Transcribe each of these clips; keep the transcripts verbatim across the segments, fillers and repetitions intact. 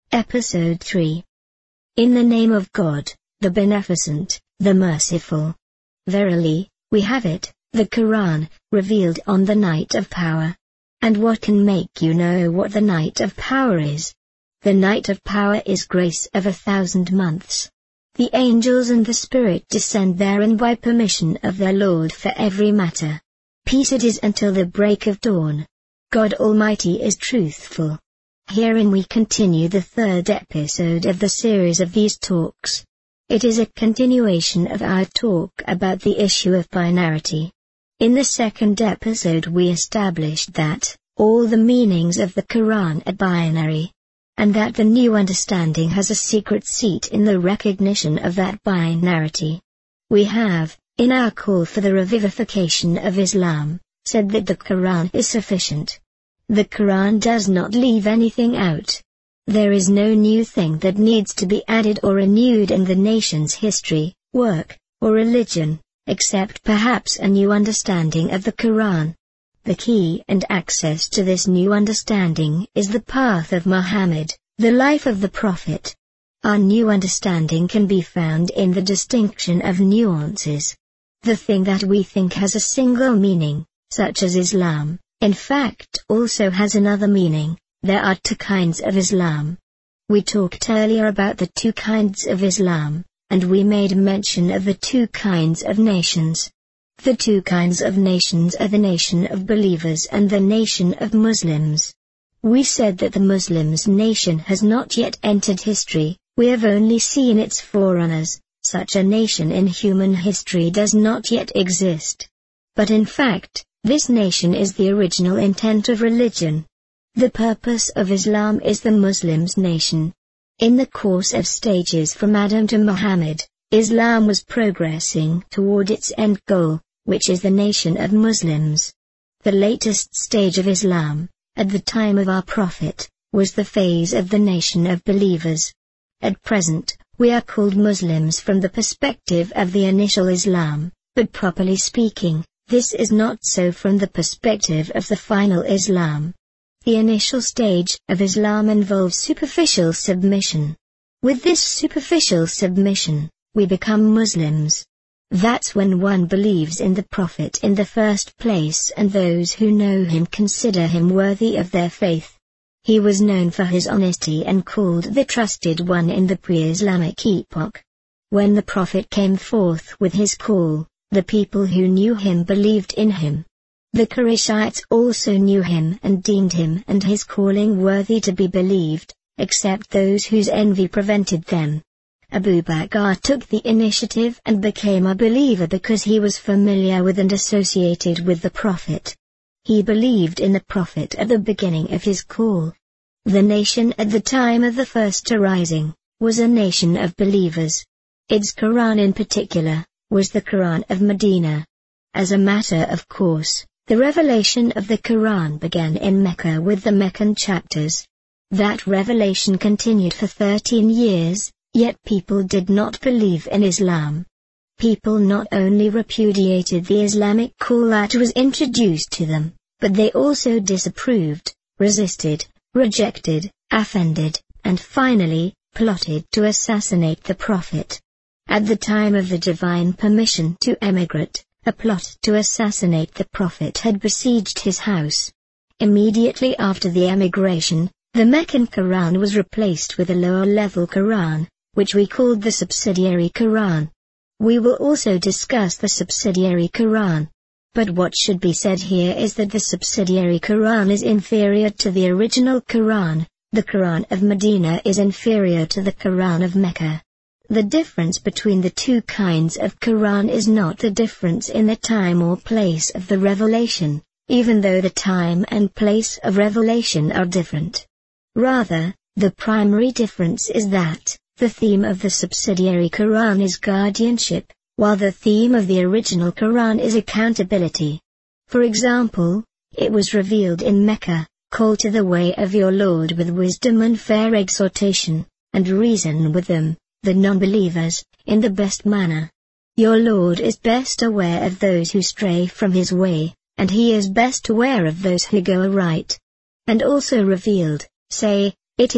Episode three. In the name of God, the Beneficent, the Merciful. Verily, we have it, the Quran, revealed on the night of power. And what can make you know what the night of power is? The night of power is grace of a thousand months. The angels and the Spirit descend therein by permission of their Lord for every matter. Peace it is until the break of dawn. God Almighty is truthful. Herein we continue the third episode of the series of these talks. It is a continuation of our talk about the issue of binarity. In the second episode we established that all the meanings of the Quran are binary, and that the new understanding has a secret seat in the recognition of that binarity. We have, in our call for the revivification of Islam, said that the Quran is sufficient. The Quran does not leave anything out. There is no new thing that needs to be added or renewed in the nation's history, work, or religion, except perhaps a new understanding of the Quran. The key and access to this new understanding is the path of Muhammad, the life of the Prophet. Our new understanding can be found in the distinction of nuances. The thing that we think has a single meaning, such as Islam, in fact also has another meaning. There are two kinds of Islam. We talked earlier about the two kinds of Islam, and we made mention of the two kinds of nations. The two kinds of nations are the nation of believers and the nation of Muslims. We said that the Muslims' nation has not yet entered history, we have only seen its forerunners. Such a nation in human history does not yet exist. But in fact, this nation is the original intent of religion. The purpose of Islam is the Muslims' nation. In the course of stages from Adam to Muhammad, Islam was progressing toward its end goal, which is the nation of Muslims. The latest stage of Islam, at the time of our Prophet, was the phase of the nation of believers. At present, we are called Muslims from the perspective of the initial Islam, but properly speaking, this is not so from the perspective of the final Islam. The initial stage of Islam involves superficial submission. With this superficial submission, we become Muslims. That's when one believes in the Prophet in the first place and those who know him consider him worthy of their faith. He was known for his honesty and called the Trusted One in the pre-Islamic epoch. When the Prophet came forth with his call, the people who knew him believed in him. The Qurayshites also knew him and deemed him and his calling worthy to be believed, except those whose envy prevented them. Abu Bakr took the initiative and became a believer because he was familiar with and associated with the Prophet. He believed in the Prophet at the beginning of his call. The nation at the time of the first arising was a nation of believers. Its Quran in particular was the Quran of Medina. As a matter of course, the revelation of the Quran began in Mecca with the Meccan chapters. That revelation continued for thirteen years, yet people did not believe in Islam. People not only repudiated the Islamic call that was introduced to them, but they also disapproved, resisted, rejected, offended, and finally, plotted to assassinate the Prophet. At the time of the divine permission to emigrate, a plot to assassinate the Prophet had besieged his house. Immediately after the emigration, the Meccan Quran was replaced with a lower-level Quran, which we called the subsidiary Quran. We will also discuss the subsidiary Quran. But what should be said here is that the subsidiary Quran is inferior to the original Quran. The Quran of Medina is inferior to the Quran of Mecca. The difference between the two kinds of Quran is not the difference in the time or place of the revelation, even though the time and place of revelation are different. Rather, the primary difference is that the theme of the subsidiary Quran is guardianship, while the theme of the original Quran is accountability. For example, it was revealed in Mecca, "Call to the way of your Lord with wisdom and fair exhortation, and reason with them, the non-believers, in the best manner. Your Lord is best aware of those who stray from his way, and he is best aware of those who go aright." And also revealed, "Say, it is,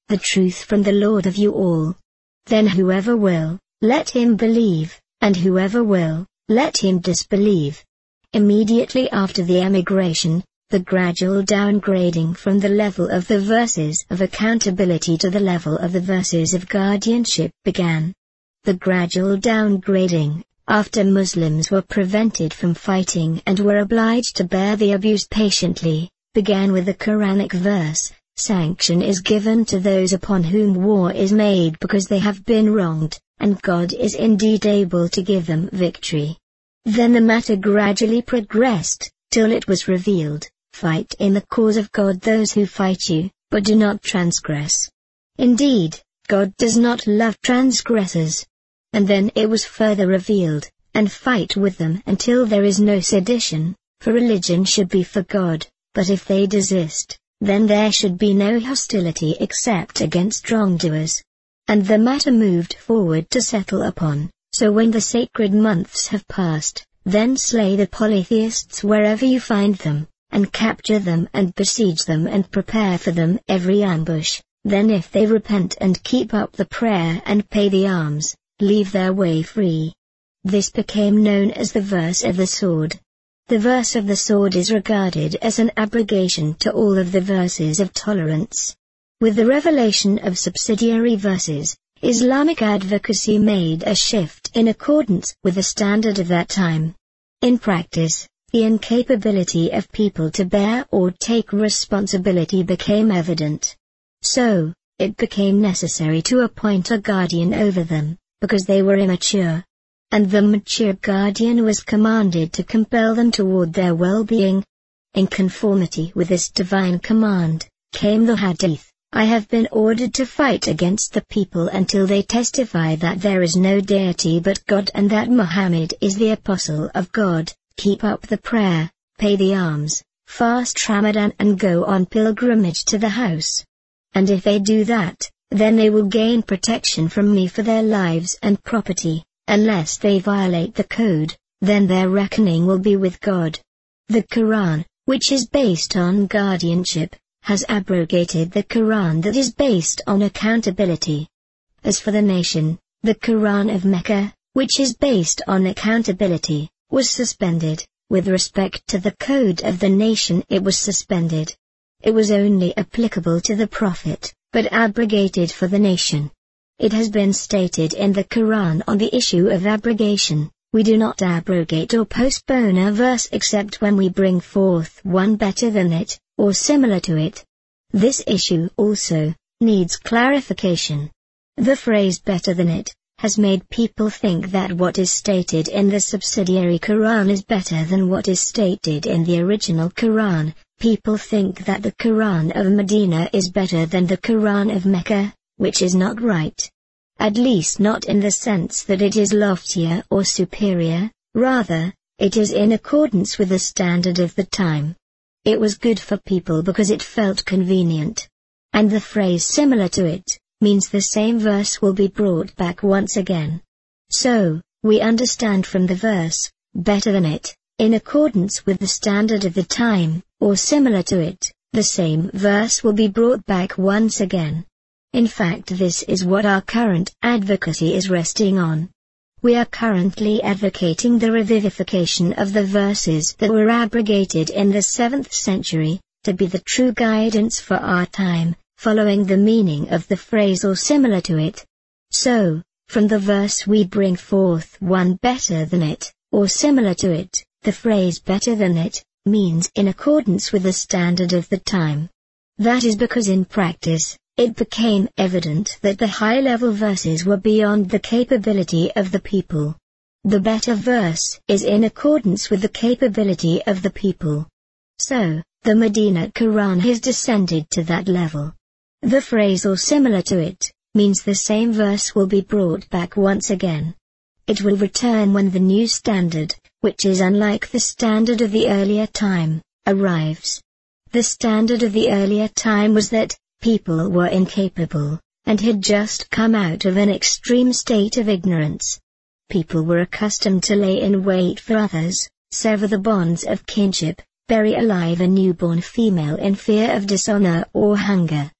the truth from the Lord of you all. Then whoever will, let him believe, and whoever will, let him disbelieve. Immediately after the emigration, the gradual downgrading from the level of the verses of accountability to the level of the verses of guardianship began. The gradual downgrading, after Muslims were prevented from fighting and were obliged to bear the abuse patiently, began with the Quranic verse, "Sanction is given to those upon whom war is made because they have been wronged, and God is indeed able to give them victory." Then the matter gradually progressed, till it was revealed, "Fight in the cause of God those who fight you, but do not transgress. Indeed, God does not love transgressors." And then it was further revealed, "And fight with them until there is no sedition, for religion should be for God, but if they desist, then there should be no hostility except against wrongdoers." And the matter moved forward to settle upon, "So when the sacred months have passed, then slay the polytheists wherever you find them, and capture them and besiege them and prepare for them every ambush. Then if they repent and keep up the prayer and pay the alms, leave their way free." This became known as the verse of the sword. The verse of the sword is regarded as an abrogation to all of the verses of tolerance. With the revelation of subsidiary verses, Islamic advocacy made a shift in accordance with the standard of that time. In practice, the incapability of people to bear or take responsibility became evident. So, it became necessary to appoint a guardian over them, because they were immature. And the mature guardian was commanded to compel them toward their well-being. In conformity with this divine command, came the hadith, "I have been ordered to fight against the people until they testify that there is no deity but God and that Muhammad is the apostle of God, keep up the prayer, pay the alms, fast Ramadan and go on pilgrimage to the house. And if they do that, then they will gain protection from me for their lives and property. Unless they violate the code, then their reckoning will be with God." The Quran, which is based on guardianship, has abrogated the Quran that is based on accountability. As for the nation, the Quran of Mecca, which is based on accountability, was suspended. With respect to the code of the nation, it was suspended. It was only applicable to the Prophet, but abrogated for the nation. It has been stated in the Quran on the issue of abrogation, "We do not abrogate or postpone a verse except when we bring forth one better than it, or similar to it." This issue also needs clarification. The phrase "better than it" has made people think that what is stated in the subsidiary Quran is better than what is stated in the original Quran. People think that the Quran of Medina is better than the Quran of Mecca, which is not right. At least not in the sense that it is loftier or superior, rather, it is in accordance with the standard of the time. It was good for people because it felt convenient. And the phrase "similar to it" means the same verse will be brought back once again. So, we understand from the verse, "better than it," in accordance with the standard of the time, or similar to it, the same verse will be brought back once again. In fact, this is what our current advocacy is resting on. We are currently advocating the revivification of the verses that were abrogated in the seventh century, to be the true guidance for our time, following the meaning of the phrase "or similar to it." So, from the verse we bring forth one better than it, or similar to it. The phrase "better than it" means in accordance with the standard of the time. That is because in practice, it became evident that the high-level verses were beyond the capability of the people. The better verse is in accordance with the capability of the people. So, the Medina Quran has descended to that level. The phrase "or similar to it" means the same verse will be brought back once again. It will return when the new standard, which is unlike the standard of the earlier time, arrives. The standard of the earlier time was that people were incapable, and had just come out of an extreme state of ignorance. People were accustomed to lay in wait for others, sever the bonds of kinship, bury alive a newborn female in fear of dishonor or hunger,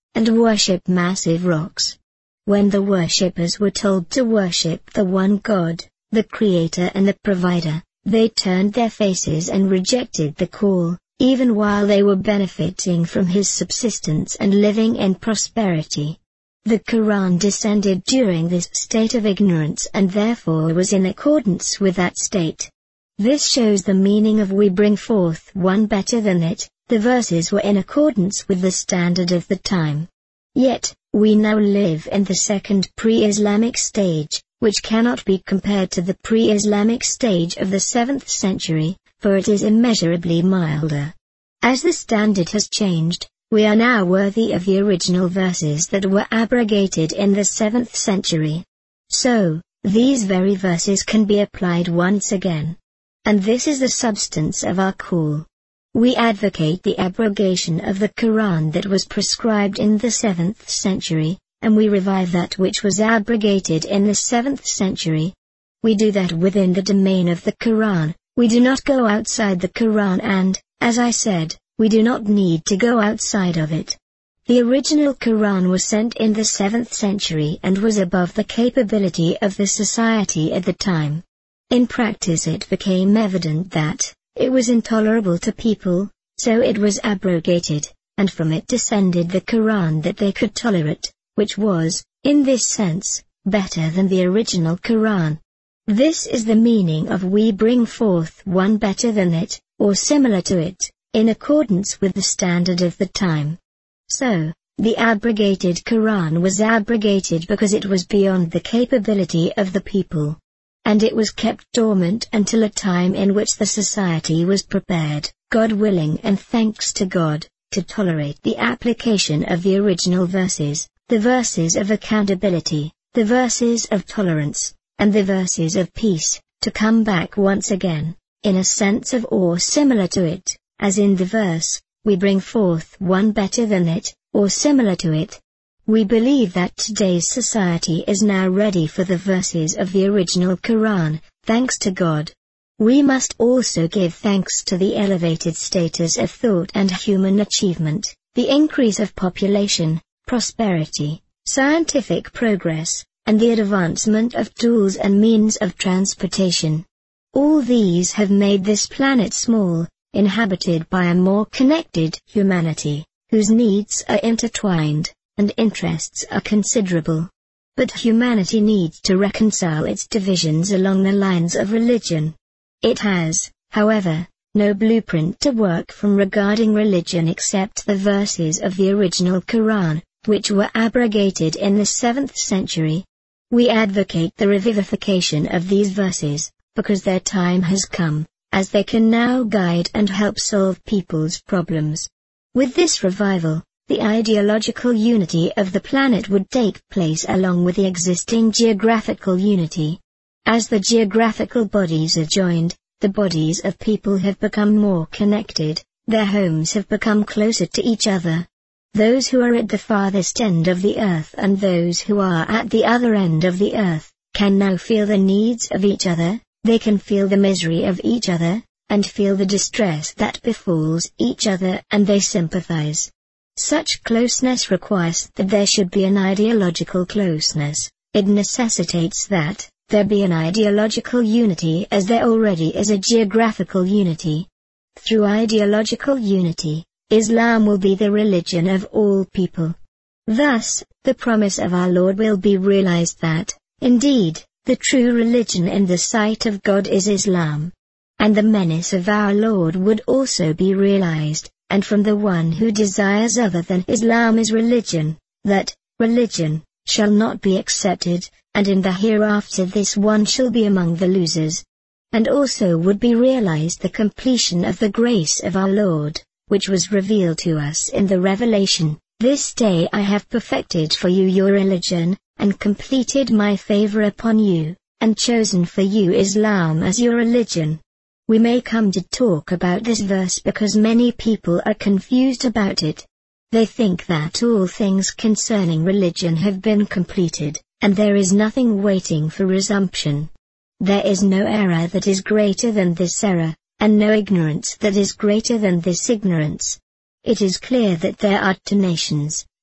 and worship massive rocks. When the worshippers were told to worship the one God, the Creator and the Provider, they turned their faces and rejected the call, even while they were benefiting from his subsistence and living in prosperity. The Quran descended during this state of ignorance and therefore was in accordance with that state. This shows the meaning of "we bring forth one better than it." The verses were in accordance with the standard of the time. Yet, we now live in the second pre-Islamic stage, which cannot be compared to the pre-Islamic stage of the seventh century, for it is immeasurably milder. As the standard has changed, we are now worthy of the original verses that were abrogated in the seventh century. So, these very verses can be applied once again. And this is the substance of our call. We advocate the abrogation of the Quran that was prescribed in the seventh century, and we revive that which was abrogated in the seventh century. We do that within the domain of the Quran. We do not go outside the Quran and, as I said, we do not need to go outside of it. The original Quran was sent in the seventh century and was above the capability of the society at the time. In practice it became evident that it was intolerable to people, so it was abrogated, and from it descended the Quran that they could tolerate, which was, in this sense, better than the original Quran. This is the meaning of "we bring forth one better than it," or similar to it, in accordance with the standard of the time. So, the abrogated Quran was abrogated because it was beyond the capability of the people. And it was kept dormant until a time in which the society was prepared, God willing and thanks to God, to tolerate the application of the original verses, the verses of accountability, the verses of tolerance, and the verses of peace, to come back once again, in a sense of awe similar to it, as in the verse, "we bring forth one better than it," or similar to it. We believe that today's society is now ready for the verses of the original Quran, thanks to God. We must also give thanks to the elevated status of thought and human achievement, the increase of population, prosperity, scientific progress, and the advancement of tools and means of transportation. All these have made this planet small, inhabited by a more connected humanity, whose needs are intertwined, and interests are considerable. But humanity needs to reconcile its divisions along the lines of religion. It has, however, no blueprint to work from regarding religion except the verses of the original Quran, which were abrogated in the seventh century. We advocate the revivification of these verses, because their time has come, as they can now guide and help solve people's problems. With this revival, the ideological unity of the planet would take place along with the existing geographical unity. As the geographical bodies are joined, the bodies of people have become more connected, their homes have become closer to each other. Those who are at the farthest end of the earth and those who are at the other end of the earth, can now feel the needs of each other, they can feel the misery of each other, and feel the distress that befalls each other, and they sympathize. Such closeness requires that there should be an ideological closeness. It necessitates that there be an ideological unity as there already is a geographical unity. Through ideological unity, Islam will be the religion of all people. Thus, the promise of our Lord will be realized that, indeed, the true religion in the sight of God is Islam. And the menace of our Lord would also be realized, and from the one who desires other than Islam is religion, that religion shall not be accepted, and in the hereafter this one shall be among the losers. And also would be realized the completion of the grace of our Lord, which was revealed to us in the Revelation. This day I have perfected for you your religion, and completed my favor upon you, and chosen for you Islam as your religion. We may come to talk about this verse because many people are confused about it. They think that all things concerning religion have been completed, and there is nothing waiting for resumption. There is no error that is greater than this error, and no ignorance that is greater than this ignorance. It is clear that there are two nations,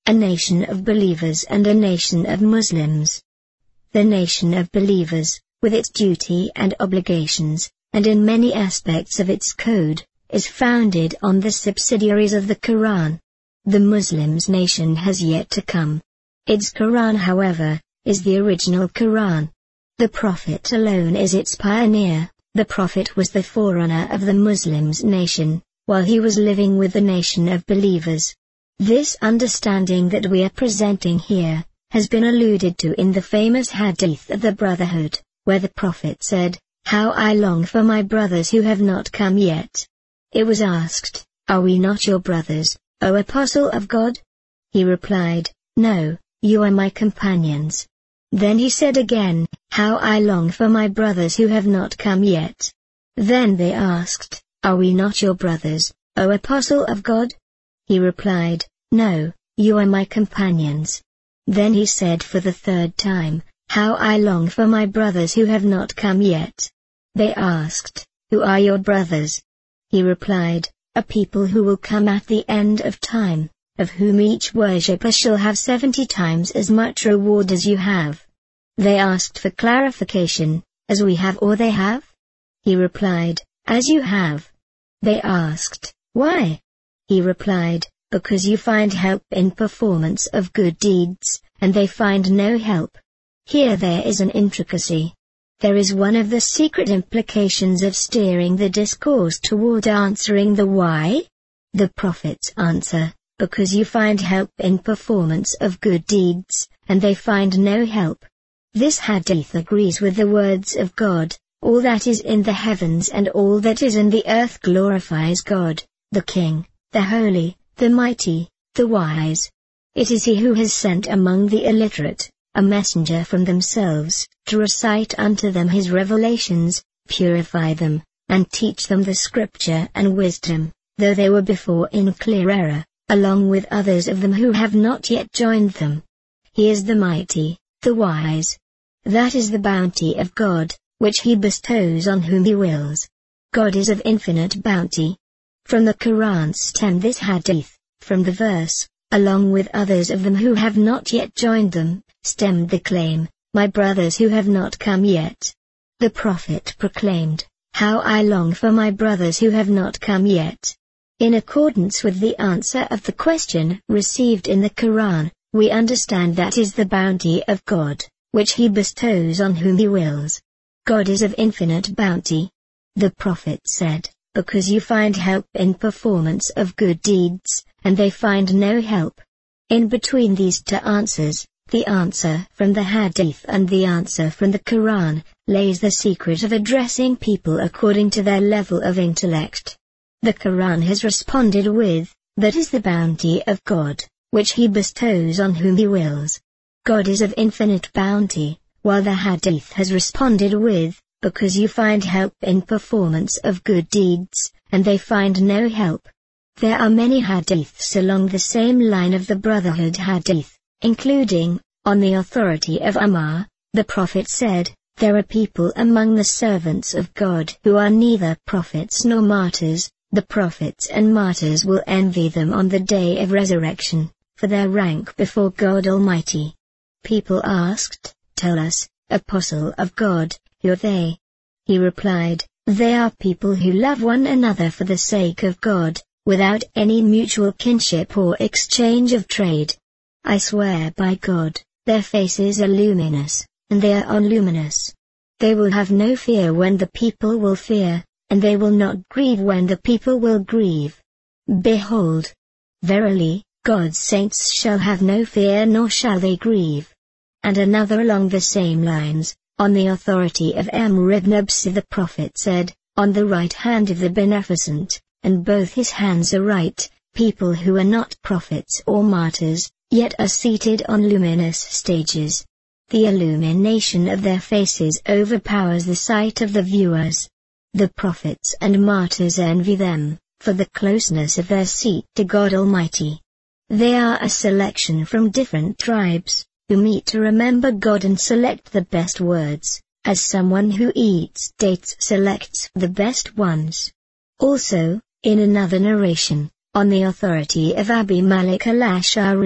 a nation of believers and a nation of Muslims. The nation of believers, with its duty and obligations, and in many aspects of its code, is founded on the subsidiaries of the Quran. The Muslims' nation has yet to come. Its Quran, however, is the original Quran. The Prophet alone is its pioneer. The Prophet was the forerunner of the Muslims' nation, while he was living with the nation of believers. This understanding that we are presenting here, has been alluded to in the famous Hadith of the Brotherhood, where the Prophet said, "How I long for my brothers who have not come yet." It was asked, "Are we not your brothers, O Apostle of God?" He replied, "No, you are my companions." Then he said again, "How I long for my brothers who have not come yet." Then they asked, "Are we not your brothers, O Apostle of God?" He replied, "No, you are my companions." Then he said for the third time, "How I long for my brothers who have not come yet." They asked, "Who are your brothers?" He replied, "A people who will come at the end of time, of whom each worshipper shall have seventy times as much reward as you have." They asked for clarification, "As we have or they have?" He replied, "As you have." They asked, "Why?" He replied, "Because you find help in performance of good deeds, and they find no help." Here there is an intricacy. There is one of the secret implications of steering the discourse toward answering the why. The Prophet's answer, "Because you find help in performance of good deeds, and they find no help." This hadith agrees with the words of God, "All that is in the heavens and all that is in the earth glorifies God, the King, the Holy, the Mighty, the Wise. It is He who has sent among the illiterate a messenger from themselves, to recite unto them His revelations, purify them, and teach them the scripture and wisdom, though they were before in clear error, along with others of them who have not yet joined them. He is the Mighty, the Wise. That is the bounty of God, which He bestows on whom He wills. God is of infinite bounty." From the Quran stem this hadith, from the verse, "Along with others of them who have not yet joined them," stemmed the claim, "My brothers who have not come yet." The Prophet proclaimed, "How I long for my brothers who have not come yet." In accordance with the answer of the question received in the Quran, we understand that is the bounty of God, which He bestows on whom He wills. God is of infinite bounty. The Prophet said, "Because you find help in performance of good deeds, and they find no help." In between these two answers, the answer from the Hadith and the answer from the Quran, lays the secret of addressing people according to their level of intellect. The Quran has responded with, "That is the bounty of God, which He bestows on whom He wills." God is of infinite bounty, while the Hadith has responded with, "Because you find help in performance of good deeds, and they find no help." There are many hadiths along the same line of the Brotherhood hadith, including, on the authority of Ammar, the Prophet said, "There are people among the servants of God who are neither prophets nor martyrs. The prophets and martyrs will envy them on the day of resurrection, for their rank before God Almighty." People asked, "Tell us, Apostle of God, who are they?" He replied, "They are people who love one another for the sake of God, without any mutual kinship or exchange of trade. I swear by God, their faces are luminous, and they are unluminous. They will have no fear when the people will fear, and they will not grieve when the people will grieve. Behold, verily, God's saints shall have no fear nor shall they grieve." And another along the same lines, on the authority of Amr ibn Absa, the Prophet said, "On the right hand of the Beneficent, and both his hands are right, people who are not prophets or martyrs, yet are seated on luminous stages. The illumination of their faces overpowers the sight of the viewers. The prophets and martyrs envy them, for the closeness of their seat to God Almighty. They are a selection from different tribes, who meet to remember God and select the best words, as someone who eats dates selects the best ones." Also, in another narration, on the authority of Abi Malik al-Ash'ari,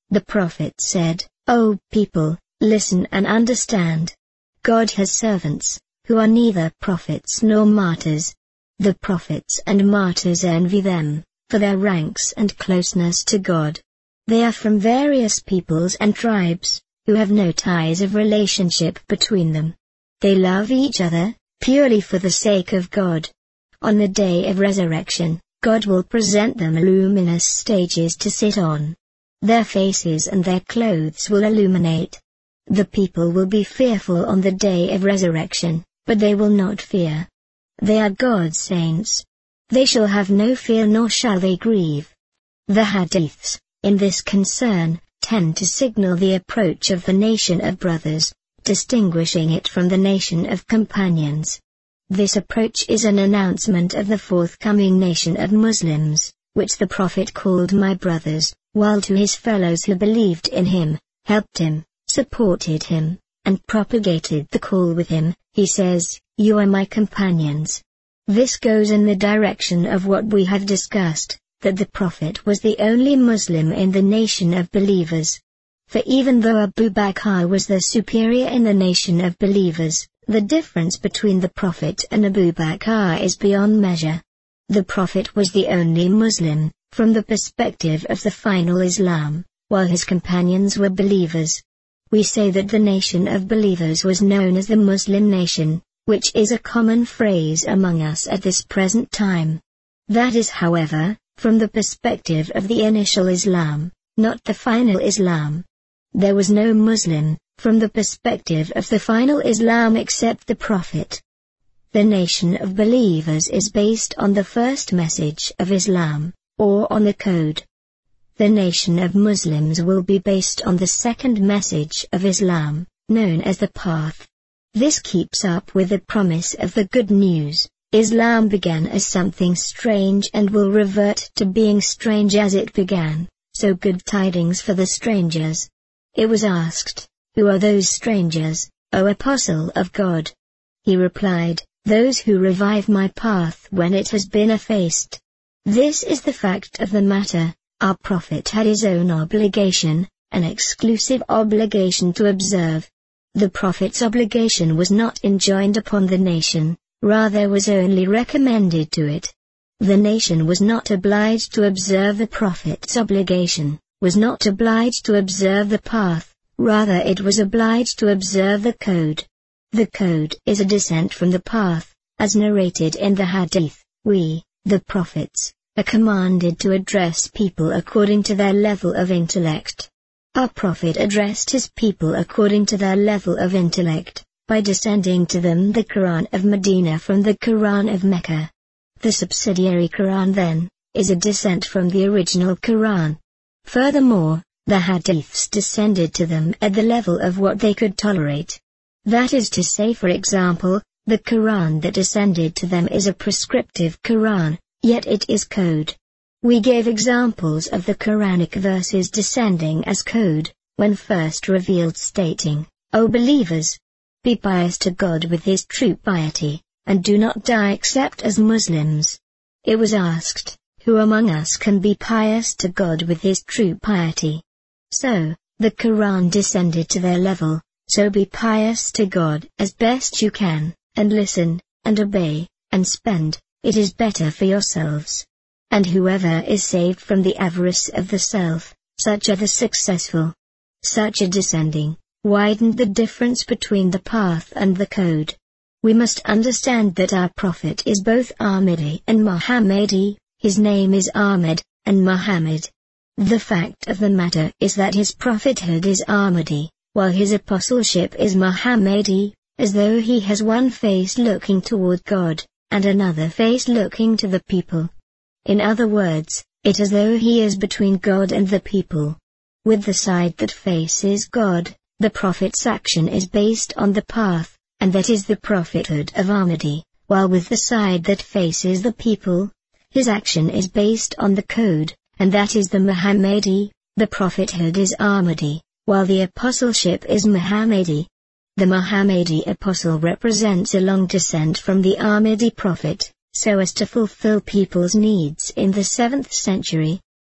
The prophet said, "O people, listen and understand. God has servants, who are neither prophets nor martyrs. The prophets and martyrs envy them, for their ranks and closeness to God. They are from various peoples and tribes, who have no ties of relationship between them. They love each other, purely for the sake of God. On the day of resurrection, God will present them luminous stages to sit on. Their faces and their clothes will illuminate. The people will be fearful on the day of resurrection, but they will not fear. They are God's saints. They shall have no fear nor shall they grieve." The hadiths, in this concern, tend to signal the approach of the nation of brothers, distinguishing it from the nation of companions. This approach is an announcement of the forthcoming nation of Muslims, which the Prophet called my brothers, while to his fellows who believed in him, helped him, supported him, and propagated the call with him, he says, "You are my companions." This goes in the direction of what we have discussed, that the Prophet was the only Muslim in the nation of believers. For even though Abu Bakr was the superior in the nation of believers, the difference between the Prophet and Abu Bakr is beyond measure. The Prophet was the only Muslim, from the perspective of the final Islam, while his companions were believers. We say that the nation of believers was known as the Muslim nation, which is a common phrase among us at this present time. That is, however, from the perspective of the initial Islam, not the final Islam. There was no Muslim, from the perspective of the final Islam, except the Prophet. The nation of believers is based on the first message of Islam, or on the code. The nation of Muslims will be based on the second message of Islam, known as the Path. This keeps up with the promise of the good news. Islam began as something strange and will revert to being strange as it began, so good tidings for the strangers. It was asked, "Who are those strangers, O Apostle of God?" He replied, "Those who revive my path when it has been effaced." This is the fact of the matter. Our Prophet had his own obligation, an exclusive obligation to observe. The Prophet's obligation was not enjoined upon the nation, rather was only recommended to it. The nation was not obliged to observe the Prophet's obligation, was not obliged to observe the path, rather it was obliged to observe the code. The code is a descent from the path, as narrated in the hadith. We, the prophets, are commanded to address people according to their level of intellect. Our Prophet addressed his people according to their level of intellect, by descending to them the Quran of Medina from the Quran of Mecca. The subsidiary Quran, then, is a descent from the original Quran. Furthermore, the hadiths descended to them at the level of what they could tolerate. That is to say, for example, the Quran that descended to them is a prescriptive Quran, yet it is code. We gave examples of the Quranic verses descending as code, when first revealed, stating, "O believers, be pious to God with his true piety, and do not die except as Muslims." It was asked, "Who among us can be pious to God with his true piety?" So, the Quran descended to their level, so be pious to God as best you can, and listen, and obey, and spend, it is better for yourselves. And whoever is saved from the avarice of the self, such are the successful. Such a descending widened the difference between the path and the code. We must understand that our Prophet is both Ahmadi and Muhammadi. His name is Ahmed, and Muhammad. The fact of the matter is that his prophethood is Ahmadi, while his apostleship is Muhammadi, as though he has one face looking toward God, and another face looking to the people. In other words, it is as though he is between God and the people. With the side that faces God, the Prophet's action is based on the path, and that is the prophethood of Ahmadi, while with the side that faces the people, his action is based on the code, and that is the Muhammadi. The prophethood is Ahmadi, while the apostleship is Muhammadi. The Muhammadi apostle represents a long descent from the Ahmadi prophet, so as to fulfill people's needs in the seventh century.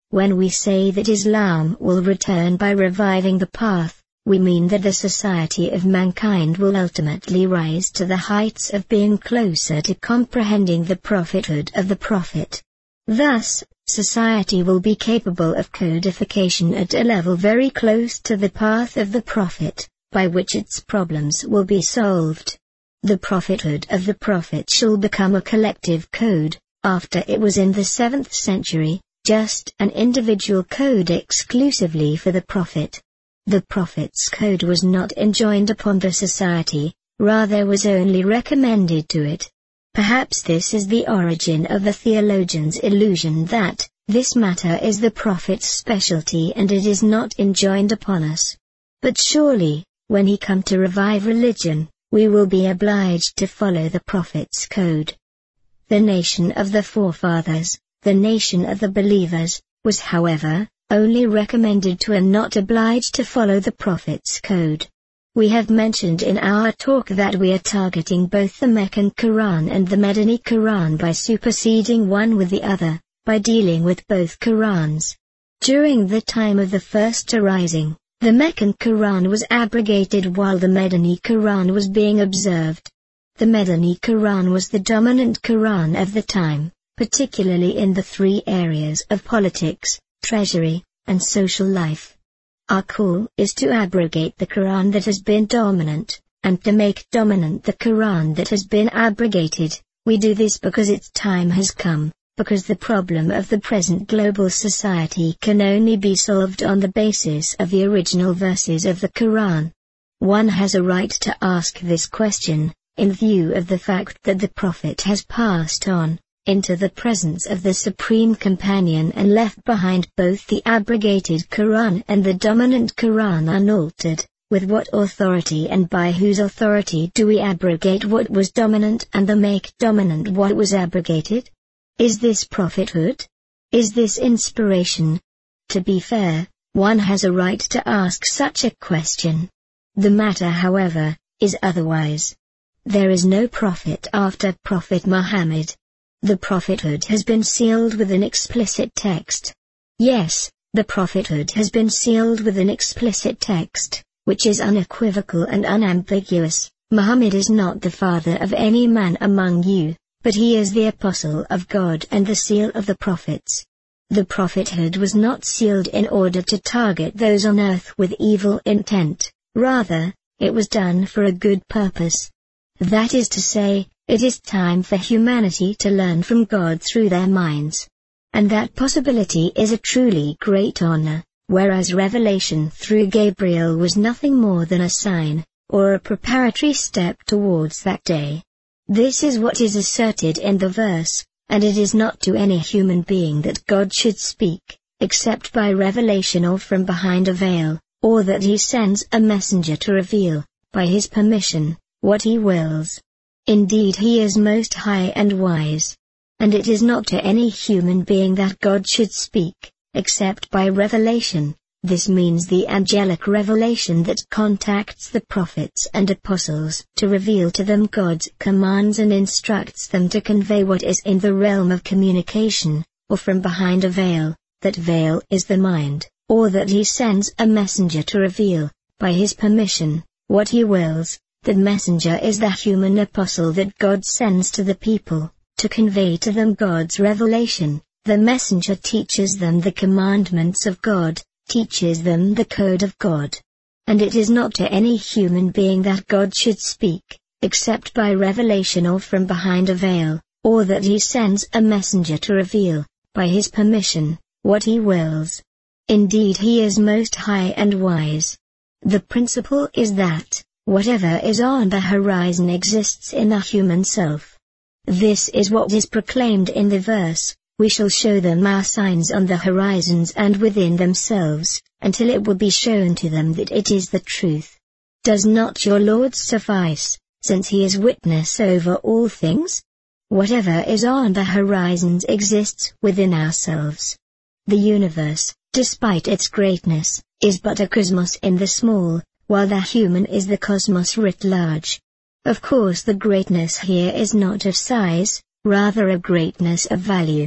When we say that Islam will return by reviving the path, we mean that the society of mankind will ultimately rise to the heights of being closer to comprehending the prophethood of the Prophet. Thus, society will be capable of codification at a level very close to the path of the Prophet, by which its problems will be solved. The prophethood of the Prophet shall become a collective code, after it was in the seventh century, just an individual code exclusively for the Prophet. The Prophet's code was not enjoined upon the society, rather was only recommended to it. Perhaps this is the origin of the theologian's illusion that, this matter is the Prophet's specialty and it is not enjoined upon us. But surely, when he come to revive religion, we will be obliged to follow the Prophet's code. The nation of the forefathers, the nation of the believers, was however, only recommended to and not obliged to follow the Prophet's code. We have mentioned in our talk that we are targeting both the Meccan Quran and the Medini Quran by superseding one with the other, by dealing with both Qurans. During the time of the first arising, the Meccan Quran was abrogated while the Medini Quran was being observed. The Medini Quran was the dominant Quran of the time, particularly in the three areas of politics, treasury, and social life. Our call is to abrogate the Quran that has been dominant, and to make dominant the Quran that has been abrogated. We do this because its time has come, because the problem of the present global society can only be solved on the basis of the original verses of the Quran. One has a right to ask this question, in view of the fact that the Prophet has passed on into the presence of the Supreme Companion and left behind both the abrogated Quran and the dominant Quran unaltered. With what authority and by whose authority do we abrogate what was dominant and then make dominant what was abrogated? Is this prophethood? Is this inspiration? To be fair, one has a right to ask such a question. The matter, however, is otherwise. There is no prophet after Prophet Muhammad. The prophethood has been sealed with an explicit text. Yes, the prophethood has been sealed with an explicit text, which is unequivocal and unambiguous. Muhammad is not the father of any man among you, but he is the apostle of God and the seal of the prophets. The prophethood was not sealed in order to target those on earth with evil intent, rather, it was done for a good purpose. That is to say, it is time for humanity to learn from God through their minds. And that possibility is a truly great honor, whereas revelation through Gabriel was nothing more than a sign, or a preparatory step towards that day. This is what is asserted in the verse, and it is not to any human being that God should speak, except by revelation or from behind a veil, or that he sends a messenger to reveal, by his permission, what he wills. Indeed, he is most high and wise. And it is not to any human being that God should speak, except by revelation. This means the angelic revelation that contacts the prophets and apostles to reveal to them God's commands and instructs them to convey what is in the realm of communication, or from behind a veil. That veil is the mind, or that he sends a messenger to reveal, by his permission, what he wills. The messenger is the human apostle that God sends to the people, to convey to them God's revelation. The messenger teaches them the commandments of God, teaches them the code of God. And it is not to any human being that God should speak, except by revelation or from behind a veil, or that he sends a messenger to reveal, by his permission, what he wills. Indeed, he is most high and wise. The principle is that, whatever is on the horizon exists in the human self. This is what is proclaimed in the verse, we shall show them our signs on the horizons and within themselves, until it will be shown to them that it is the truth. Does not your Lord suffice, since he is witness over all things? Whatever is on the horizons exists within ourselves. The universe, despite its greatness, is but a cosmos in the small, while the human is the cosmos writ large. Of course the greatness here is not of size, rather a greatness of value.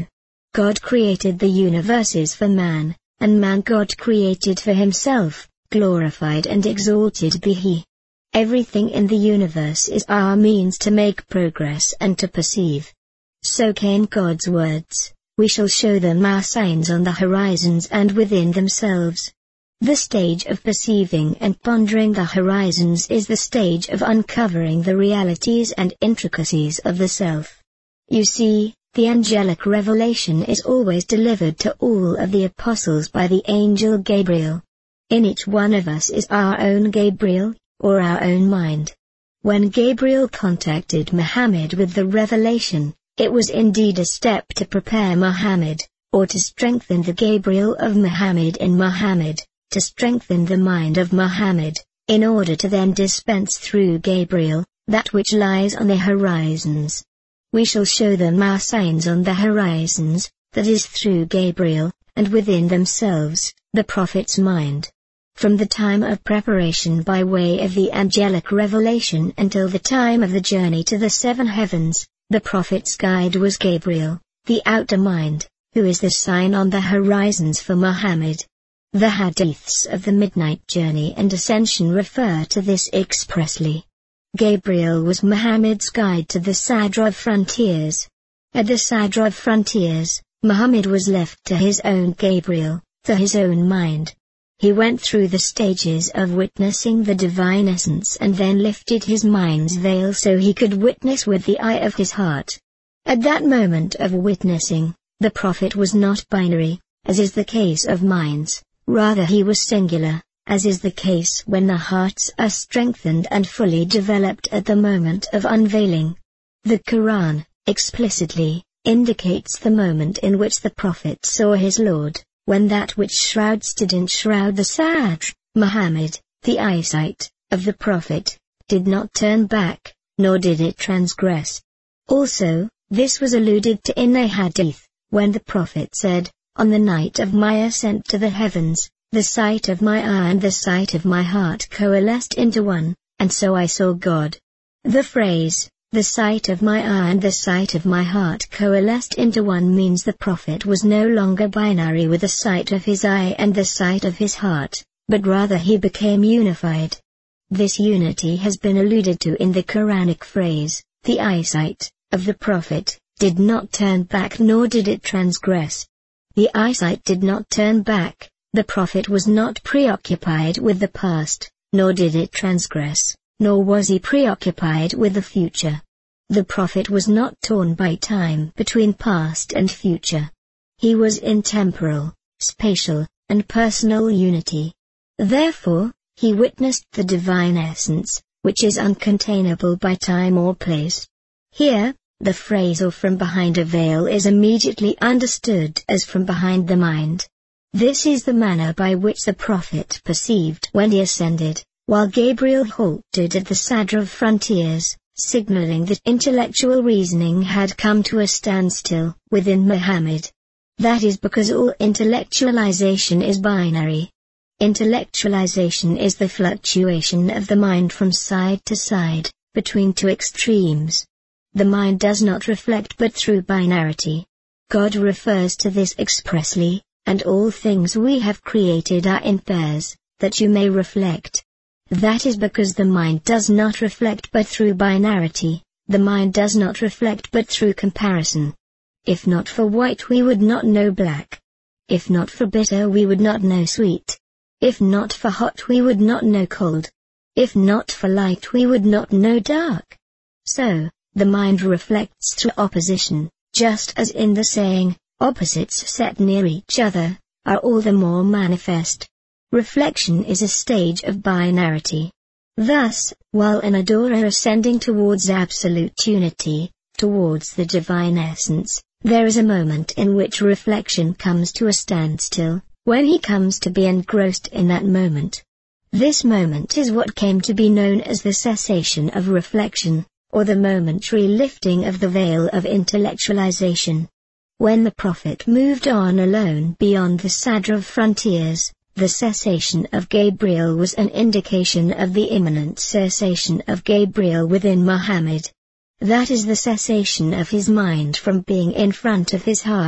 God created the universes for man, and man God created for himself, glorified and exalted be he. Everything in the universe is our means to make progress and to perceive. So came God's words, we shall show them our signs on the horizons and within themselves. The stage of perceiving and pondering the horizons is the stage of uncovering the realities and intricacies of the self. You see, the angelic revelation is always delivered to all of the apostles by the angel Gabriel. In each one of us is our own Gabriel, or our own mind. When Gabriel contacted Muhammad with the revelation, it was indeed a step to prepare Muhammad, or to strengthen the Gabriel of Muhammad in Muhammad, to strengthen the mind of Muhammad, in order to then dispense through Gabriel, that which lies on the horizons. We shall show them our signs on the horizons, that is through Gabriel, and within themselves, the Prophet's mind. From the time of preparation by way of the angelic revelation until the time of the journey to the seven heavens, the Prophet's guide was Gabriel, the outer mind, who is the sign on the horizons for Muhammad. The hadiths of the midnight journey and ascension refer to this expressly. Gabriel was Muhammad's guide to the Sadr of frontiers. At the Sadr of frontiers, Muhammad was left to his own Gabriel, to his own mind. He went through the stages of witnessing the divine essence and then lifted his mind's veil so he could witness with the eye of his heart. At that moment of witnessing, the Prophet was not binary, as is the case of minds, rather he was singular, as is the case when the hearts are strengthened and fully developed at the moment of unveiling. The Quran, explicitly, indicates the moment in which the Prophet saw his Lord, when that which shrouds did enshroud the Sadr, Muhammad, the eyesight, of the Prophet, did not turn back, nor did it transgress. Also, this was alluded to in a hadith, when the Prophet said, on the night of my ascent to the heavens, the sight of my eye and the sight of my heart coalesced into one, and so I saw God. The phrase, the sight of my eye and the sight of my heart coalesced into one means the Prophet was no longer binary with the sight of his eye and the sight of his heart, but rather he became unified. This unity has been alluded to in the Quranic phrase, the eyesight, of the Prophet, did not turn back nor did it transgress. The eyesight did not turn back, the Prophet was not preoccupied with the past, nor did it transgress, nor was he preoccupied with the future. The Prophet was not torn by time between past and future. He was in temporal, spatial, and personal unity. Therefore, he witnessed the divine essence, which is uncontainable by time or place. Here, the phrase "or from behind a veil" is immediately understood as from behind the mind. This is the manner by which the Prophet perceived when he ascended, while Gabriel halted at the Sadr of frontiers, signaling that intellectual reasoning had come to a standstill within Muhammad. That is because all intellectualization is binary. Intellectualization is the fluctuation of the mind from side to side, between two extremes. The mind does not reflect but through binarity. God refers to this expressly, and all things we have created are in pairs, that you may reflect. That is because the mind does not reflect but through binarity, the mind does not reflect but through comparison. If not for white we would not know black. If not for bitter we would not know sweet. If not for hot we would not know cold. If not for light we would not know dark. So, the mind reflects through opposition, just as in the saying, opposites set near each other, are all the more manifest. Reflection is a stage of binarity. Thus, while an adorer ascending towards absolute unity, towards the divine essence, there is a moment in which reflection comes to a standstill, when he comes to be engrossed in that moment. This moment is what came to be known as the cessation of reflection, or the momentary lifting of the veil of intellectualization. When the Prophet moved on alone beyond the Sadr of frontiers, the cessation of Gabriel was an indication of the imminent cessation of Gabriel within Muhammad. That is the cessation of his mind from being in front of his heart,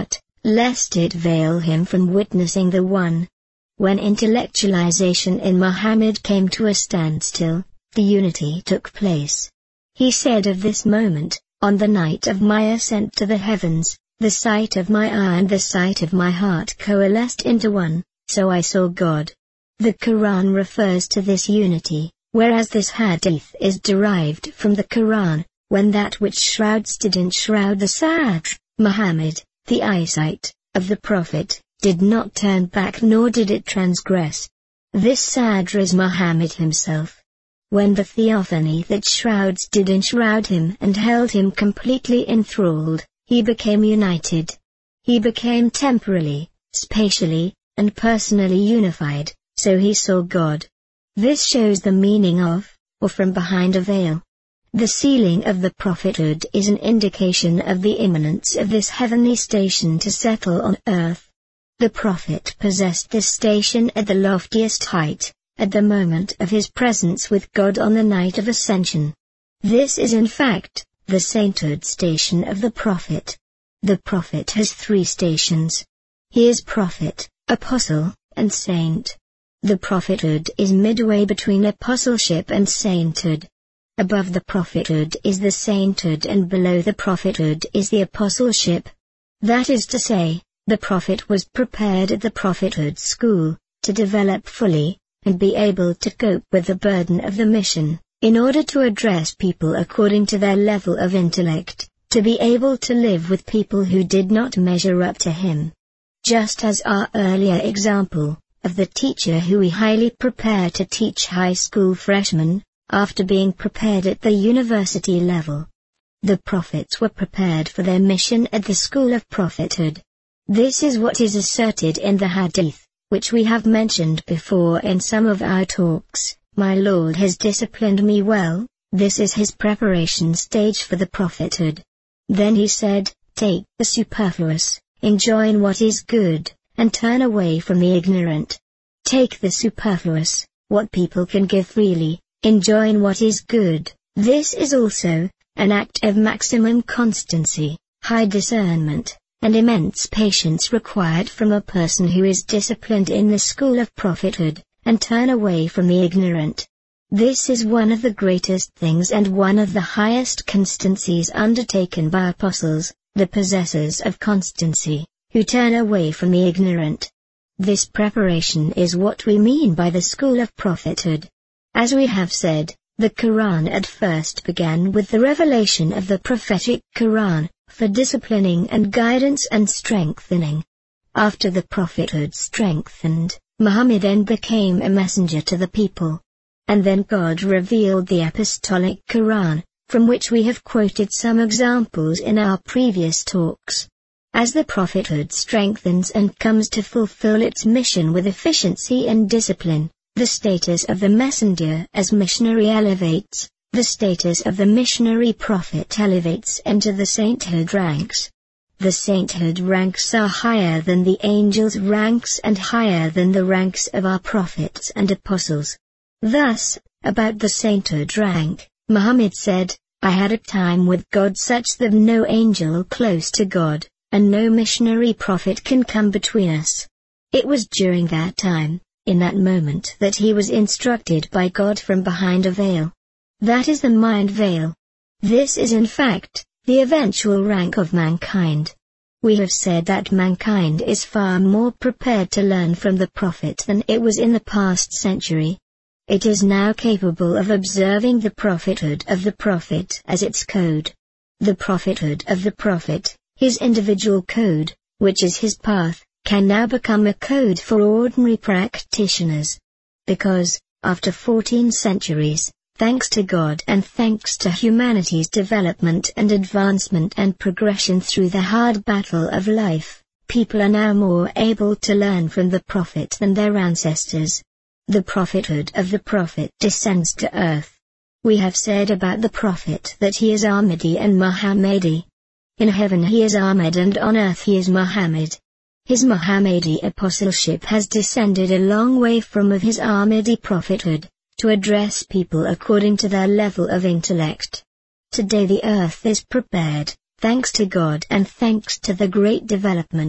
lest it veil him from witnessing the One. When intellectualization in Muhammad came to a standstill, the unity took place. He said of this moment, on the night of my ascent to the heavens, the sight of my eye and the sight of my heart coalesced into one, so I saw God. The Quran refers to this unity, whereas this hadith is derived from the Quran, when that which shrouds didn't shroud the Sadr, Muhammad, the eyesight, of the Prophet, did not turn back nor did it transgress. This Sadr is Muhammad himself. When the theophany that shrouds did enshroud him and held him completely enthralled, he became united. He became temporally, spatially, and personally unified, so he saw God. This shows the meaning of, or from behind a veil. The sealing of the prophethood is an indication of the imminence of this heavenly station to settle on earth. The prophet possessed this station at the loftiest height, at the moment of his presence with God on the night of ascension. This is in fact, the sainthood station of the prophet. The prophet has three stations. He is prophet, apostle, and saint. The prophethood is midway between apostleship and sainthood. Above the prophethood is the sainthood and below the prophethood is the apostleship. That is to say, the prophet was prepared at the prophethood school, to develop fully, and be able to cope with the burden of the mission, in order to address people according to their level of intellect, to be able to live with people who did not measure up to him. Just as our earlier example, of the teacher who we highly prepare to teach high school freshmen, after being prepared at the university level. The prophets were prepared for their mission at the school of prophethood. This is what is asserted in the hadith, which we have mentioned before in some of our talks. My Lord has disciplined me well. This is his preparation stage for the prophethood. Then he said, take the superfluous, enjoin what is good, and turn away from the ignorant. Take the superfluous, what people can give freely, enjoin what is good. This is also an act of maximum constancy, high discernment, and immense patience required from a person who is disciplined in the school of prophethood, and turn away from the ignorant. This is one of the greatest things and one of the highest constancies undertaken by apostles, the possessors of constancy, who turn away from the ignorant. This preparation is what we mean by the school of prophethood. As we have said, the Quran at first began with the revelation of the prophetic Quran, for disciplining and guidance and strengthening. After the prophethood strengthened, Muhammad then became a messenger to the people. And then God revealed the apostolic Quran, from which we have quoted some examples in our previous talks. As the prophethood strengthens and comes to fulfill its mission with efficiency and discipline, the status of the messenger as missionary elevates, the status of the missionary prophet elevates into the sainthood ranks. The sainthood ranks are higher than the angels' ranks and higher than the ranks of our prophets and apostles. Thus, about the sainthood rank, Muhammad said, I had a time with God such that no angel close to God, and no missionary prophet can come between us. It was during that time, in that moment, that he was instructed by God from behind a veil. That is the mind veil. This is in fact, the eventual rank of mankind. We have said that mankind is far more prepared to learn from the prophet than it was in the past century. It is now capable of observing the prophethood of the prophet as its code. The prophethood of the prophet, his individual code, which is his path, can now become a code for ordinary practitioners. Because, after fourteen centuries, thanks to God and thanks to humanity's development and advancement and progression through the hard battle of life, people are now more able to learn from the prophet than their ancestors. The prophethood of the prophet descends to earth. We have said about the prophet that he is Ahmadi and Muhammadi. In heaven he is Ahmad and on earth he is Muhammad. His Muhammadi apostleship has descended a long way from of his Ahmadi prophethood, to address people according to their level of intellect. Today the earth is prepared, thanks to God and thanks to the great development,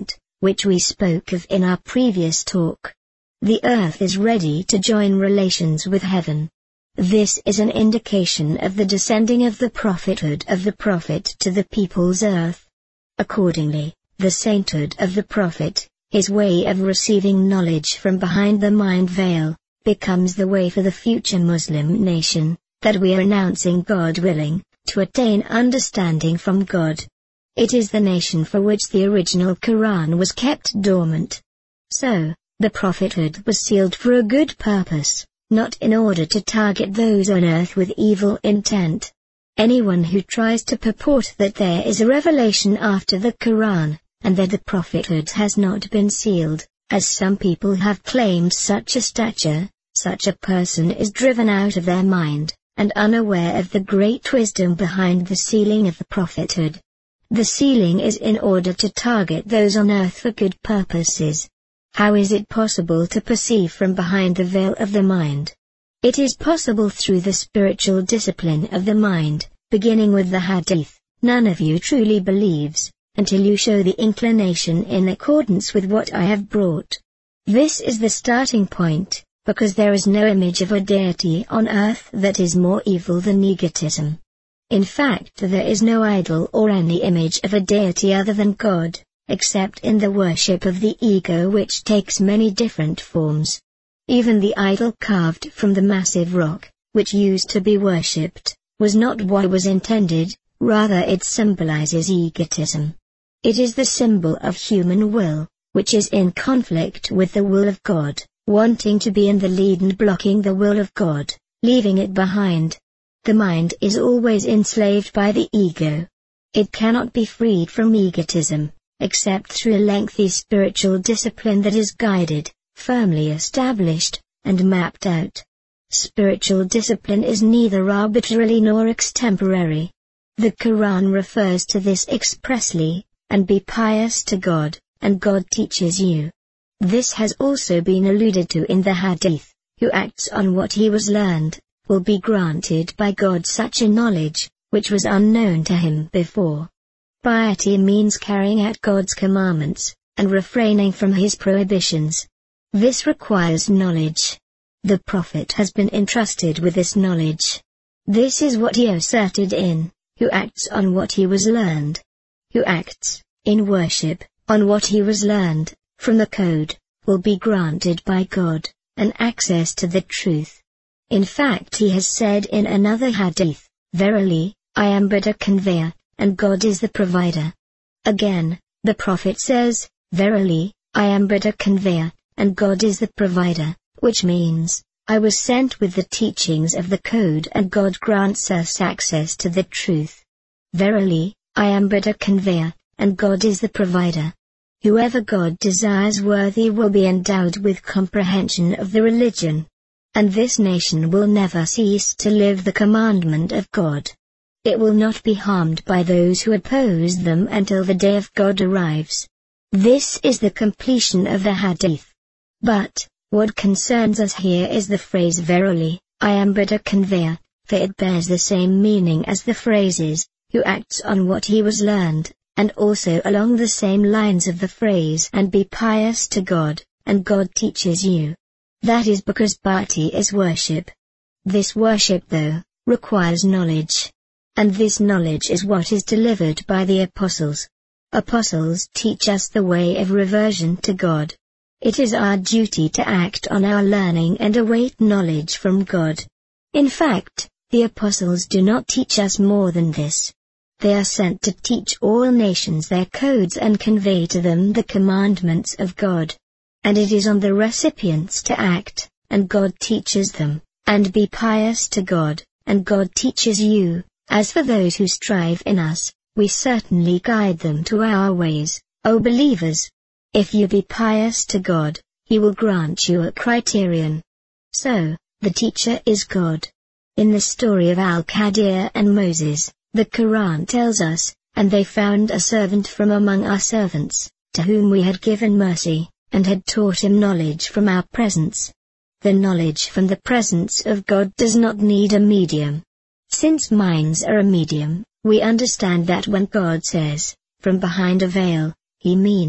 which we spoke of in our previous talk. The earth is ready to join relations with heaven. This is an indication of the descending of the prophethood of the prophet to the people's earth. Accordingly, the sainthood of the prophet, his way of receiving knowledge from behind the mind veil, becomes the way for the future Muslim nation, that we are announcing God willing, to attain understanding from God. It is the nation for which the original Quran was kept dormant. So, the prophethood was sealed for a good purpose, not in order to target those on earth with evil intent. Anyone who tries to purport that there is a revelation after the Quran, and that the prophethood has not been sealed, as some people have claimed such a stature, such a person is driven out of their mind, and unaware of the great wisdom behind the sealing of the prophethood. The sealing is in order to target those on earth for good purposes. How is it possible to perceive from behind the veil of the mind? It is possible through the spiritual discipline of the mind, beginning with the hadith. None of you truly believes, until you show the inclination in accordance with what I have brought. This is the starting point, because there is no image of a deity on earth that is more evil than egotism. In fact, there is no idol or any image of a deity other than God, except in the worship of the ego, which takes many different forms. Even the idol carved from the massive rock, which used to be worshipped, was not what was intended, rather it symbolizes egotism. It is the symbol of human will, which is in conflict with the will of God, wanting to be in the lead and blocking the will of God, leaving it behind. The mind is always enslaved by the ego. It cannot be freed from egotism, except through a lengthy spiritual discipline that is guided, firmly established, and mapped out. Spiritual discipline is neither arbitrary nor extemporary. The Quran refers to this expressly, and be pious to God, and God teaches you. This has also been alluded to in the Hadith. Who acts on what he was learned, will be granted by God such a knowledge, which was unknown to him before. Piety means carrying out God's commandments, and refraining from his prohibitions. This requires knowledge. The Prophet has been entrusted with this knowledge. This is what he asserted in, who acts on what he was learned. Who acts, in worship, on what he was learned, from the code, will be granted by God, an access to the truth. In fact, he has said in another hadith, Verily, I am but a conveyor, and God is the provider. Again, the Prophet says, Verily, I am but a conveyor, and God is the provider, which means, I was sent with the teachings of the code and God grants us access to the truth. Verily, I am but a conveyor, and God is the provider. Whoever God desires worthy will be endowed with comprehension of the religion. And this nation will never cease to live the commandment of God. It will not be harmed by those who oppose them until the day of God arrives. This is the completion of the hadith. But, what concerns us here is the phrase verily, I am but a conveyor, for it bears the same meaning as the phrases, who acts on what he was learned, and also along the same lines of the phrase and be pious to God, and God teaches you. That is because piety is worship. This worship, though, requires knowledge. And this knowledge is what is delivered by the apostles. Apostles teach us the way of reversion to God. It is our duty to act on our learning and await knowledge from God. In fact, the apostles do not teach us more than this. They are sent to teach all nations their codes and convey to them the commandments of God. And it is on the recipients to act, and God teaches them, and be pious to God, and God teaches you. As for those who strive in us, we certainly guide them to our ways, O believers. If you be pious to God, He will grant you a criterion. So, the teacher is God. In the story of Al-Qadir and Moses, the Quran tells us, and they found a servant from among our servants, to whom we had given mercy, and had taught him knowledge from our presence. The knowledge from the presence of God does not need a medium. Since minds are a medium, we understand that when God says, from behind a veil, He means,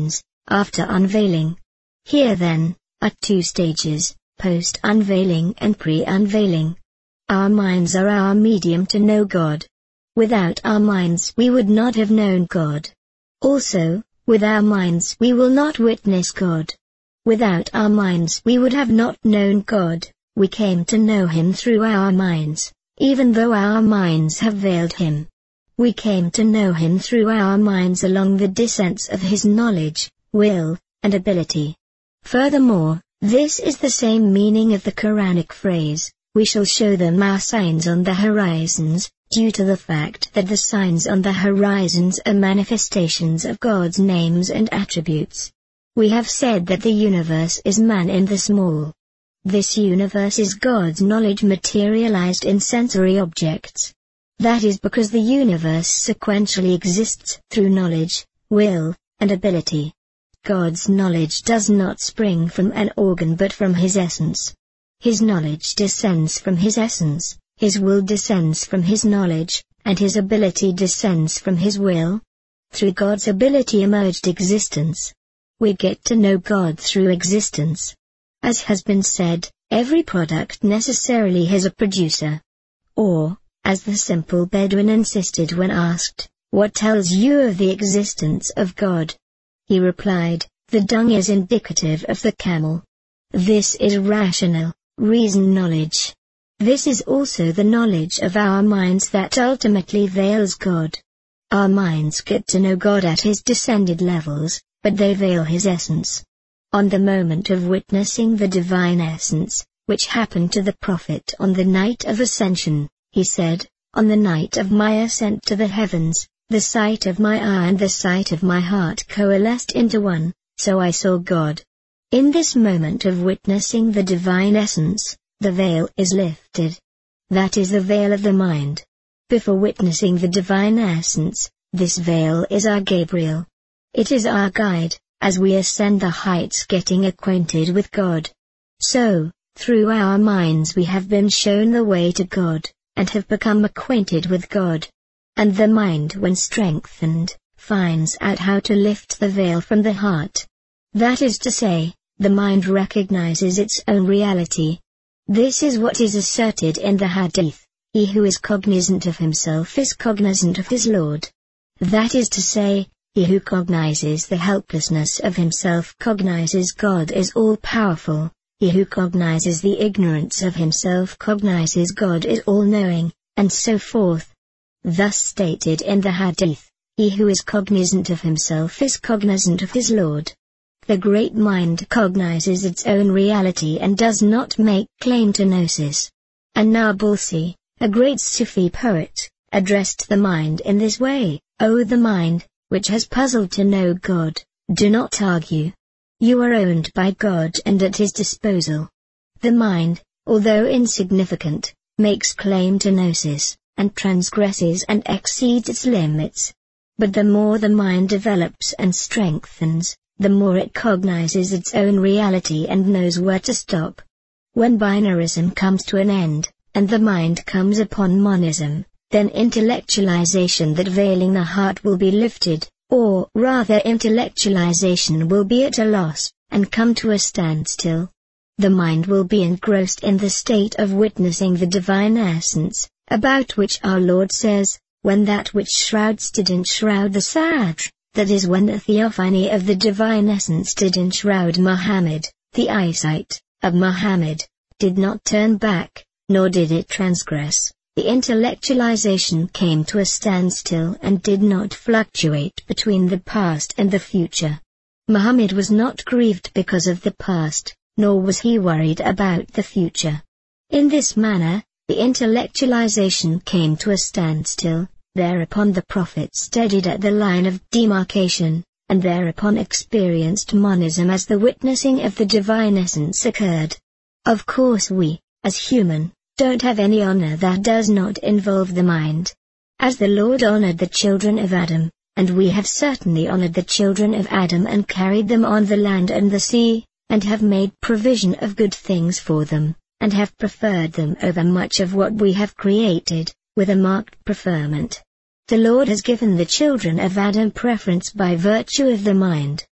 after unveiling. Here then, are two stages, post-unveiling and pre-unveiling. Our minds are our medium to know God. Without our minds we would not have known God. Also, with our minds we will not witness God. Without our minds we would have not known God. We came to know Him through our minds, even though our minds have veiled Him. We came to know Him through our minds along the descents of His knowledge, will, and ability. Furthermore, this is the same meaning of the Quranic phrase, "We shall show them our signs on the horizons," due to the fact that the signs on the horizons are manifestations of God's names and attributes. We have said that the universe is man in the small. This universe is God's knowledge materialized in sensory objects. That is because the universe sequentially exists through knowledge, will, and ability. God's knowledge does not spring from an organ but from His essence. His knowledge descends from His essence, His will descends from His knowledge, and His ability descends from His will. Through God's ability emerged existence. We get to know God through existence. As has been said, every product necessarily has a producer. Or, as the simple Bedouin insisted when asked, "What tells you of the existence of God?" he replied, "The dung is indicative of the camel." This is rational, reason knowledge. This is also the knowledge of our minds that ultimately veils God. Our minds get to know God at His descended levels, but they veil His essence. On the moment of witnessing the divine essence, which happened to the prophet on the night of ascension, he said, "On the night of my ascent to the heavens, the sight of my eye and the sight of my heart coalesced into one, so I saw God." In this moment of witnessing the divine essence, the veil is lifted. That is the veil of the mind. Before witnessing the divine essence, this veil is our Gabriel. It is our guide, as we ascend the heights getting acquainted with God. So, through our minds we have been shown the way to God, and have become acquainted with God. And the mind, when strengthened, finds out how to lift the veil from the heart. That is to say, the mind recognizes its own reality. This is what is asserted in the Hadith: "He who is cognizant of himself is cognizant of his Lord." That is to say, he who cognizes the helplessness of himself cognizes God is all-powerful. He who cognizes the ignorance of himself cognizes God is all-knowing, and so forth. Thus stated in the Hadith, "He who is cognizant of himself is cognizant of his Lord." The great mind cognizes its own reality and does not make claim to gnosis. An-Nabulsi, a great Sufi poet, addressed the mind in this way: "O the mind, which has puzzled to know God, do not argue. You are owned by God and at His disposal." The mind, although insignificant, makes claim to gnosis, and transgresses and exceeds its limits. But the more the mind develops and strengthens, the more it cognizes its own reality and knows where to stop. When binarism comes to an end, and the mind comes upon monism, then intellectualization that veiling the heart will be lifted, or rather intellectualization will be at a loss, and come to a standstill. The mind will be engrossed in the state of witnessing the divine essence, about which our Lord says, "When that which shrouds did enshroud the Satr," that is when the theophany of the divine essence did enshroud Muhammad, the eyesight of Muhammad did not turn back, nor did it transgress. The intellectualization came to a standstill and did not fluctuate between the past and the future. Muhammad was not grieved because of the past, nor was he worried about the future. In this manner, the intellectualization came to a standstill. Thereupon the Prophet steadied at the line of demarcation, and thereupon experienced monism as the witnessing of the divine essence occurred. Of course we, as human, don't have any honor that does not involve the mind. As the Lord honored the children of Adam, and we have certainly honored the children of Adam and carried them on the land and the sea, and have made provision of good things for them, and have preferred them over much of what we have created, with a marked preferment. The Lord has given the children of Adam preference by virtue of the mind.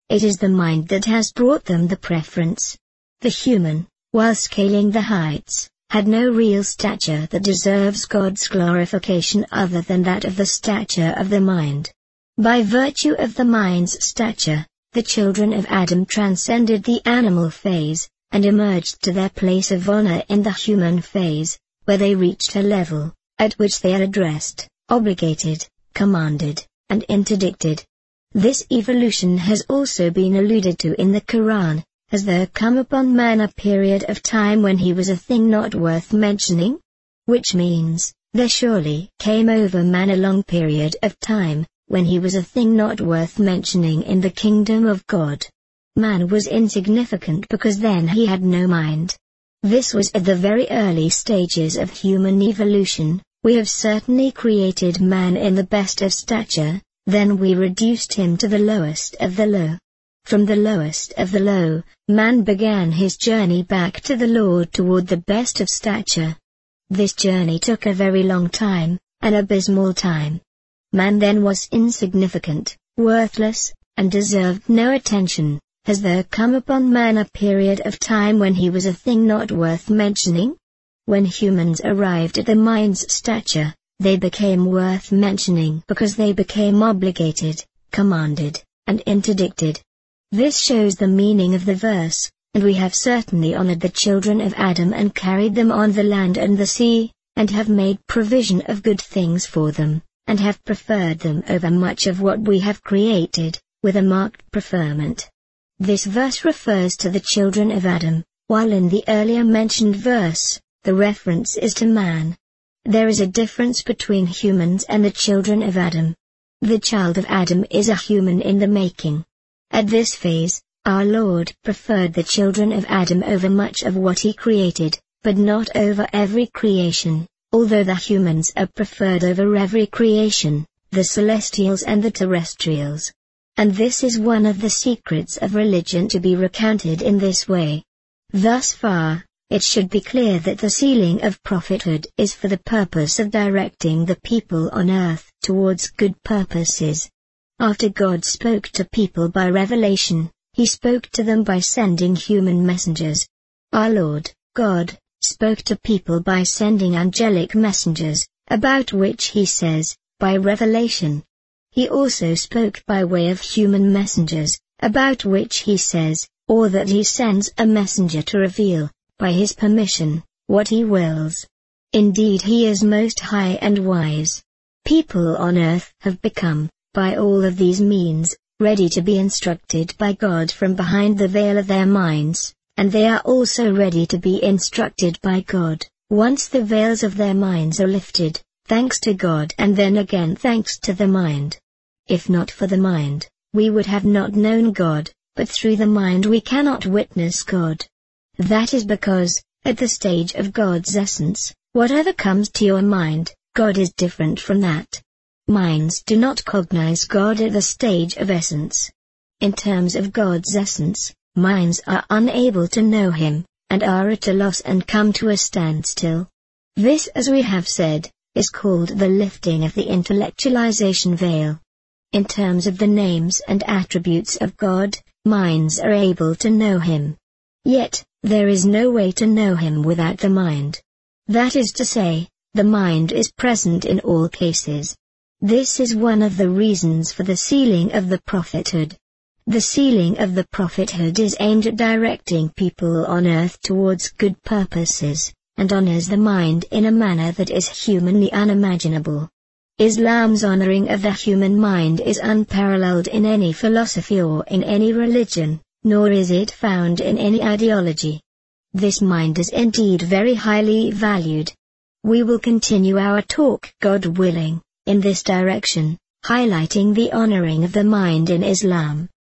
It is the mind that has brought them the preference. The human, while scaling the heights, had no real stature that deserves God's glorification other than that of the stature of the mind. By virtue of the mind's stature, the children of Adam transcended the animal phase, and emerged to their place of honor in the human phase, where they reached a level at which they are addressed, obligated, commanded, and interdicted. This evolution has also been alluded to in the Quran. Has there come upon man a period of time when he was a thing not worth mentioning? Which means, there surely came over man a long period of time, when he was a thing not worth mentioning in the kingdom of God. Man was insignificant because then he had no mind. This was at the very early stages of human evolution. We have certainly created man in the best of stature, then we reduced him to the lowest of the low. From the lowest of the low, man began his journey back to the Lord toward the best of stature. This journey took a very long time, an abysmal time. Man then was insignificant, worthless, and deserved no attention. Has there come upon man a period of time when he was a thing not worth mentioning? When humans arrived at the mind's stature, they became worth mentioning because they became obligated, commanded, and interdicted. This shows the meaning of the verse, and we have certainly honored the children of Adam and carried them on the land and the sea, and have made provision of good things for them, and have preferred them over much of what we have created, with a marked preferment. This verse refers to the children of Adam, while in the earlier mentioned verse, the reference is to man. There is a difference between humans and the children of Adam. The child of Adam is a human in the making. At this phase, our Lord preferred the children of Adam over much of what he created, but not over every creation, although the humans are preferred over every creation, the celestials and the terrestrials. And this is one of the secrets of religion to be recounted in this way. Thus far, it should be clear that the sealing of prophethood is for the purpose of directing the people on earth towards good purposes. After God spoke to people by revelation, he spoke to them by sending human messengers. Our Lord, God, spoke to people by sending angelic messengers, about which he says, by revelation. He also spoke by way of human messengers, about which he says, or that he sends a messenger to reveal, by his permission, what he wills. Indeed he is most high and wise. People on earth have become, by all of these means, ready to be instructed by God from behind the veil of their minds, and they are also ready to be instructed by God, once the veils of their minds are lifted, thanks to God and then again thanks to the mind. If not for the mind, we would have not known God, but through the mind we cannot witness God. That is because, at the stage of God's essence, whatever comes to your mind, God is different from that. Minds do not cognize God at the stage of essence. In terms of God's essence, minds are unable to know Him, and are at a loss and come to a standstill. This, as we have said, is called the lifting of the intellectualization veil. In terms of the names and attributes of God, minds are able to know Him. Yet, there is no way to know Him without the mind. That is to say, the mind is present in all cases. This is one of the reasons for the sealing of the prophethood. The sealing of the prophethood is aimed at directing people on earth towards good purposes, and honors the mind in a manner that is humanly unimaginable. Islam's honoring of the human mind is unparalleled in any philosophy or in any religion, nor is it found in any ideology. This mind is indeed very highly valued. We will continue our talk, God willing, in this direction, highlighting the honoring of the mind in Islam.